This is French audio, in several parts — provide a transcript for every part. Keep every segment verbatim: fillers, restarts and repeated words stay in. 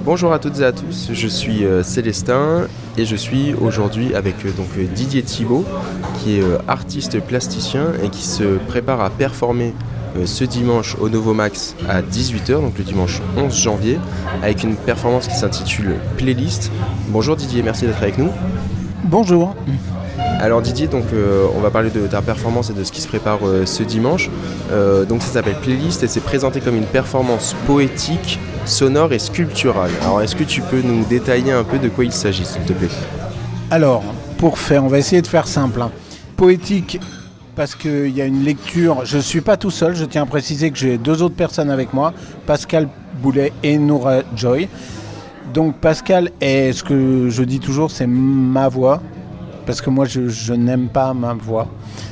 Bonjour à toutes et à tous, je suis euh, Célestin et je suis aujourd'hui avec euh, donc, Didier Thibault qui est euh, artiste plasticien et qui se prépare à performer euh, ce dimanche au Novomax à dix-huit heures, donc le dimanche onze janvier, avec une performance qui s'intitule Playlist. Bonjour Didier, merci d'être avec nous. Bonjour. Alors Didier, donc, euh, on va parler de ta performance et de ce qui se prépare euh, ce dimanche. Euh, donc ça s'appelle Playlist et c'est présenté comme une performance poétique, sonore et sculpturale. Alors est-ce que tu peux nous détailler un peu de quoi il s'agit, s'il te plaît ? Alors, pour faire, on va essayer de faire simple. Hein. Poétique, parce qu'il y a une lecture. Je ne suis pas tout seul, je tiens à préciser que j'ai deux autres personnes avec moi, Pascal Boulet et Noura Joy. Donc Pascal est, ce que je dis toujours, c'est ma voix. Parce que moi, je, je n'aime pas ma voix.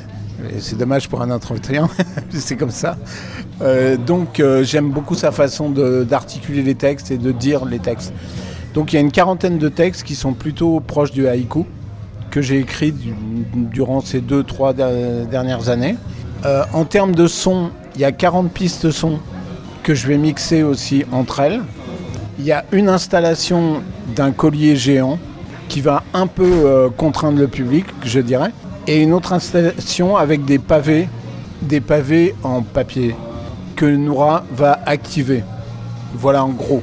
Et c'est dommage pour un entretien, c'est comme ça. Euh, donc, euh, j'aime beaucoup sa façon de, d'articuler les textes et de dire les textes. Donc, il y a une quarantaine de textes qui sont plutôt proches du haïku, que j'ai écrit du, durant ces deux, trois de, dernières années. Euh, en termes de son, il y a quarante pistes son que je vais mixer aussi entre elles. Il y a une installation d'un collier géant qui va un peu euh, contraindre le public, je dirais, et une autre installation avec des pavés, des pavés en papier que Noura va activer. Voilà en gros.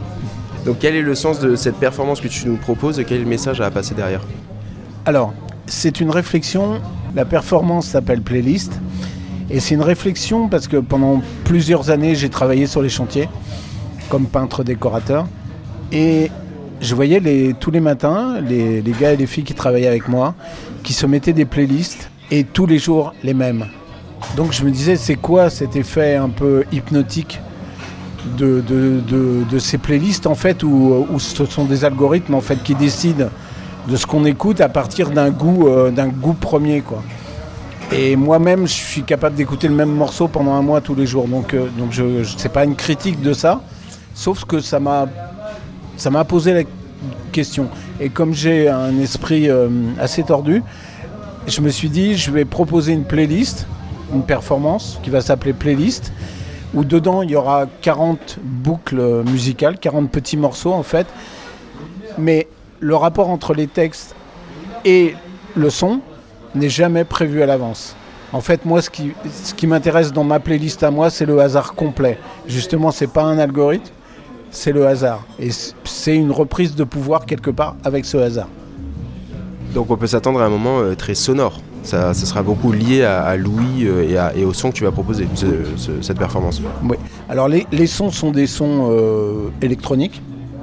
Donc quel est le sens de cette performance que tu nous proposes et quel est le message à passer derrière ? Alors, c'est une réflexion, la performance s'appelle Playlist, et c'est une réflexion parce que pendant plusieurs années, j'ai travaillé sur les chantiers comme peintre décorateur, et je voyais les, tous les matins les, les gars et les filles qui travaillaient avec moi qui se mettaient des playlists et tous les jours les mêmes. Donc je me disais, c'est quoi cet effet un peu hypnotique de, de, de, de ces playlists en fait, où, où ce sont des algorithmes en fait qui décident de ce qu'on écoute à partir d'un goût, euh, d'un goût premier, quoi. Et moi-même, je suis capable d'écouter le même morceau pendant un mois tous les jours. Donc, euh, donc je, je, c'est pas une critique de ça, sauf que ça m'a Ça m'a posé la question. Et comme j'ai un esprit euh, assez tordu, je me suis dit, je vais proposer une playlist, une performance qui va s'appeler Playlist, où dedans, il y aura quarante boucles musicales, quarante petits morceaux en fait. Mais le rapport entre les textes et le son n'est jamais prévu à l'avance. En fait, moi, ce qui, ce qui m'intéresse dans ma playlist à moi, c'est le hasard complet. Justement, c'est pas un algorithme, c'est le hasard. Et c'est une reprise de pouvoir quelque part avec ce hasard. Donc on peut s'attendre à un moment euh, très sonore. Ça, ça sera beaucoup lié à, à l'ouïe euh, et, à, et au son que tu vas proposer, ce, ce, cette performance. Oui. Alors les, les sons sont des sons euh, électroniques.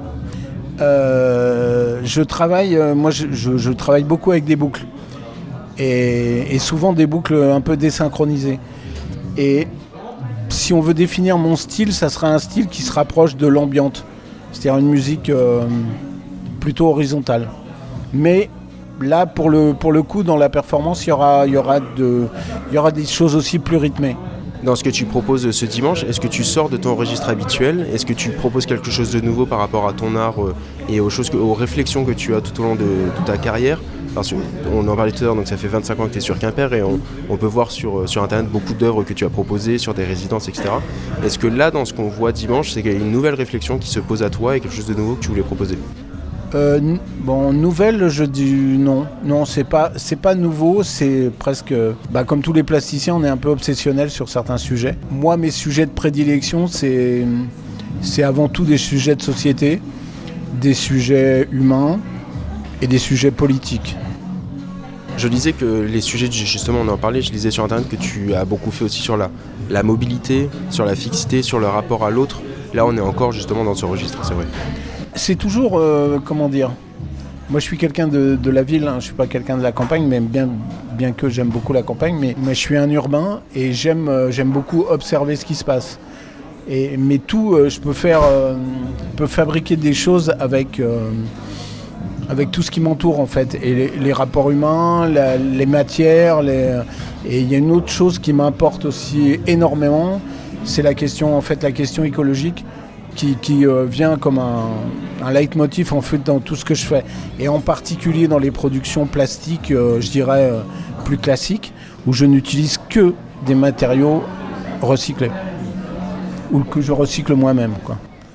Euh, je travaille, euh, moi je, je, je travaille beaucoup avec des boucles. Et, et souvent des boucles un peu désynchronisées. Et si on veut définir mon style, ça sera un style qui se rapproche de l'ambiante, c'est-à-dire une musique euh, plutôt horizontale. Mais là, pour le, pour le coup, dans la performance, il y aura, il y aura de, il y aura des choses aussi plus rythmées. Dans ce que tu proposes ce dimanche, est-ce que tu sors de ton registre habituel ? Est-ce que tu proposes quelque chose de nouveau par rapport à ton art euh, et aux, choses que, aux réflexions que tu as tout au long de, de ta carrière ? Parce qu'on en parlait tout à l'heure, donc ça fait vingt-cinq ans que tu es sur Quimper et on, on peut voir sur, sur internet beaucoup d'œuvres que tu as proposées, sur des résidences, et cetera. Est-ce que là, dans ce qu'on voit dimanche, c'est qu'il y a une nouvelle réflexion qui se pose à toi et quelque chose de nouveau que tu voulais proposer ? euh, n- Bon, nouvelle, je dis non. Non, c'est pas, c'est pas nouveau, c'est presque... Bah, comme tous les plasticiens, on est un peu obsessionnel sur certains sujets. Moi, mes sujets de prédilection, c'est, c'est avant tout des sujets de société, des sujets humains, et des sujets politiques. Je disais que les sujets, justement on en parlait, je lisais sur internet que tu as beaucoup fait aussi sur la, la mobilité, sur la fixité, sur le rapport à l'autre. Là on est encore justement dans ce registre, c'est vrai. C'est toujours, euh, comment dire, moi je suis quelqu'un de, de la ville, hein, je suis pas quelqu'un de la campagne, mais bien, bien que j'aime beaucoup la campagne, mais, mais je suis un urbain et j'aime, euh, j'aime beaucoup observer ce qui se passe. Et, mais tout, euh, je peux faire, euh, peux fabriquer des choses avec... Euh, avec tout ce qui m'entoure en fait, et les, les rapports humains, la, les matières, les... et il y a une autre chose qui m'importe aussi énormément, c'est la question, en fait, la question écologique qui, qui euh, vient comme un, un leitmotiv en fait dans tout ce que je fais, et en particulier dans les productions plastiques, euh, je dirais euh, plus classiques, où je n'utilise que des matériaux recyclés, ou que je recycle moi-même, quoi.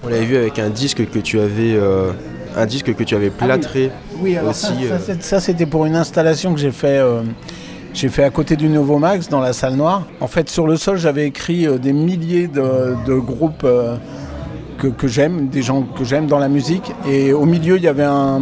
On l'avait vu avec un disque que tu avais, euh, un disque que tu avais plâtré ah oui. Oui, alors aussi. ça, euh... ça, ça c'était pour une installation que j'ai fait, euh, j'ai fait à côté du Nouveau Max, dans la salle noire. En fait, sur le sol, j'avais écrit euh, des milliers de, de groupes euh, que, que j'aime, des gens que j'aime dans la musique. Et au milieu, il y avait un,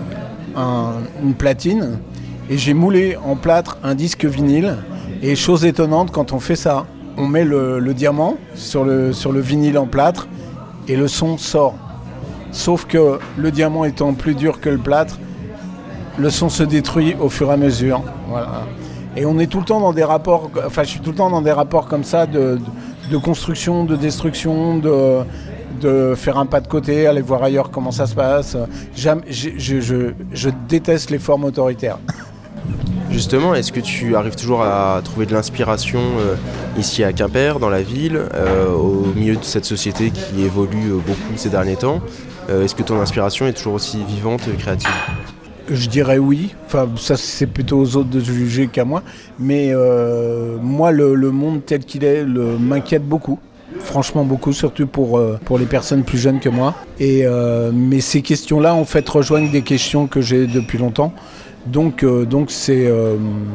un, une platine. Et j'ai moulé en plâtre un disque vinyle. Et chose étonnante, quand on fait ça, on met le, le diamant sur le, sur le vinyle en plâtre et le son sort. Sauf que le diamant étant plus dur que le plâtre, le son se détruit au fur et à mesure. Voilà. Et on est tout le temps dans des rapports, enfin je suis tout le temps dans des rapports comme ça de, de, de construction, de destruction, de, de faire un pas de côté, aller voir ailleurs comment ça se passe. Jamais, je, je, je, je déteste les formes autoritaires. Justement, est-ce que tu arrives toujours à trouver de l'inspiration euh, ici à Quimper, dans la ville, euh, au milieu de cette société qui évolue euh, beaucoup ces derniers temps euh, Est-ce que ton inspiration est toujours aussi vivante et créative ? Je dirais oui. Enfin, ça c'est plutôt aux autres de juger qu'à moi. Mais euh, moi, le, le monde tel qu'il est le, m'inquiète beaucoup. Franchement beaucoup, surtout pour, euh, pour les personnes plus jeunes que moi. Et, euh, mais ces questions-là, en fait, rejoignent des questions que j'ai depuis longtemps. Donc, euh, donc c'est, euh,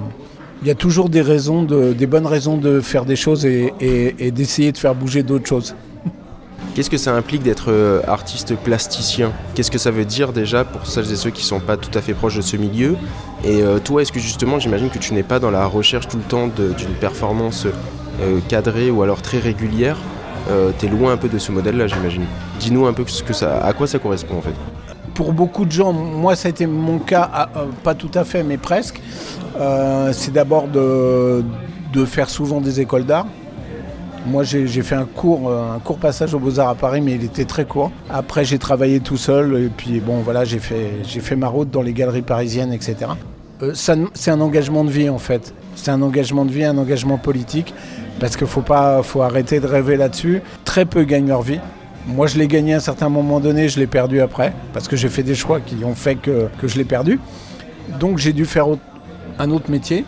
y a toujours des raisons, de, des bonnes raisons de faire des choses et, et, et d'essayer de faire bouger d'autres choses. Qu'est-ce que ça implique d'être euh, artiste plasticien ? Qu'est-ce que ça veut dire déjà pour celles et ceux qui ne sont pas tout à fait proches de ce milieu ? Et euh, toi, est-ce que justement, j'imagine que tu n'es pas dans la recherche tout le temps de, d'une performance euh, cadrée ou alors très régulière ? euh, Tu es loin un peu de ce modèle-là, j'imagine. Dis-nous un peu ce que ça, à quoi ça correspond en fait. Pour beaucoup de gens, moi ça a été mon cas, euh, pas tout à fait mais presque, euh, c'est d'abord de, de faire souvent des écoles d'art. Moi j'ai, j'ai fait un court, un court passage aux Beaux-Arts à Paris mais il était très court. Après j'ai travaillé tout seul et puis bon voilà j'ai fait, j'ai fait ma route dans les galeries parisiennes et cetera. Euh, ça, c'est un engagement de vie en fait, c'est un engagement de vie, un engagement politique parce qu'il faut pas, faut arrêter de rêver là-dessus. Très peu gagnent leur vie. Moi, je l'ai gagné à un certain moment donné, je l'ai perdu après, parce que j'ai fait des choix qui ont fait que, que je l'ai perdu. Donc, j'ai dû faire un autre métier.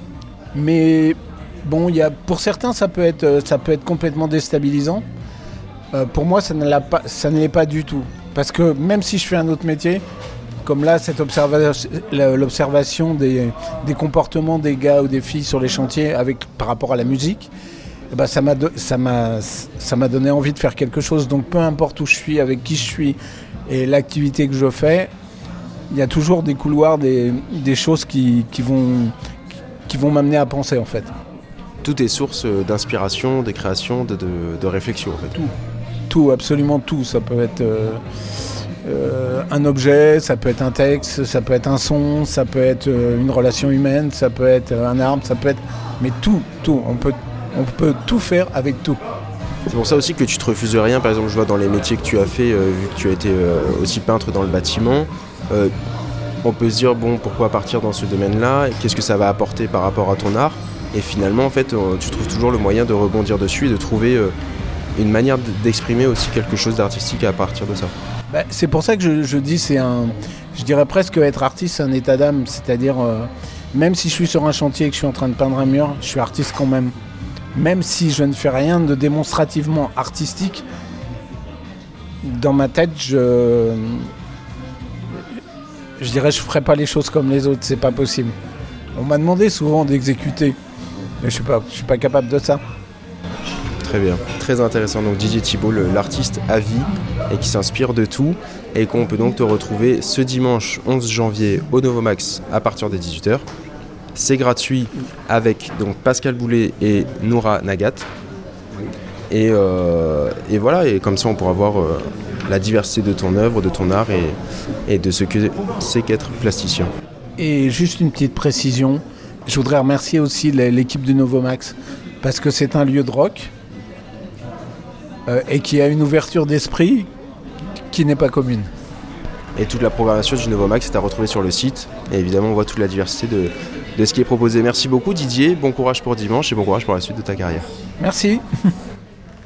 Mais bon, y a, pour certains, ça peut être, ça peut être complètement déstabilisant. Euh, pour moi, ça ne, l'a pas, ça ne l'est pas du tout. Parce que même si je fais un autre métier, comme là, cette observation, l'observation des, des comportements des gars ou des filles sur les chantiers avec, par rapport à la musique, eh ben, ça m'a, ça, m'a, ça m'a donné envie de faire quelque chose. Donc peu importe où je suis, avec qui je suis et l'activité que je fais, il y a toujours des couloirs, des, des choses qui, qui, vont, qui vont m'amener à penser en fait. Tout est source d'inspiration, de création, de, de, de réflexion en fait. Tout, tout, absolument tout. Ça peut être euh, euh, un objet, ça peut être un texte, ça peut être un son, ça peut être une relation humaine, ça peut être un arbre, ça peut être... Mais tout, tout, on peut... On peut tout faire avec tout. C'est pour ça aussi que tu te refuses rien. Par exemple, je vois dans les métiers que tu as fait, euh, vu que tu as été euh, aussi peintre dans le bâtiment, euh, on peut se dire, bon, pourquoi partir dans ce domaine-là ? Qu'est-ce que ça va apporter par rapport à ton art ? Et finalement, en fait, euh, tu trouves toujours le moyen de rebondir dessus et de trouver euh, une manière d'exprimer aussi quelque chose d'artistique à partir de ça. Bah, c'est pour ça que je, je dis, c'est un, je dirais presque être artiste, c'est un état d'âme. C'est-à-dire, euh, même si je suis sur un chantier et que je suis en train de peindre un mur, je suis artiste quand même. Même si je ne fais rien de démonstrativement artistique, dans ma tête, je, je dirais je ne ferais pas les choses comme les autres, c'est pas possible. On m'a demandé souvent d'exécuter, mais je ne suis pas, je suis pas capable de ça. Très bien, très intéressant. Donc Didier Thibault, le, l'artiste à vie et qui s'inspire de tout et qu'on peut donc te retrouver ce dimanche onze janvier au Nouveau Max à partir des dix-huit heures. C'est gratuit avec donc Pascal Boulet et Noura Nagat. Et, euh, et voilà, et comme ça on pourra voir euh, la diversité de ton œuvre, de ton art et, et de ce que c'est qu'être plasticien. Et juste une petite précision, je voudrais remercier aussi l'équipe du Nouveau Max parce que c'est un lieu de rock euh, et qui a une ouverture d'esprit qui n'est pas commune. Et toute la programmation du Nouveau Max est à retrouver sur le site. Et évidemment, on voit toute la diversité de, de ce qui est proposé. Merci beaucoup Didier, bon courage pour dimanche et bon courage pour la suite de ta carrière. Merci.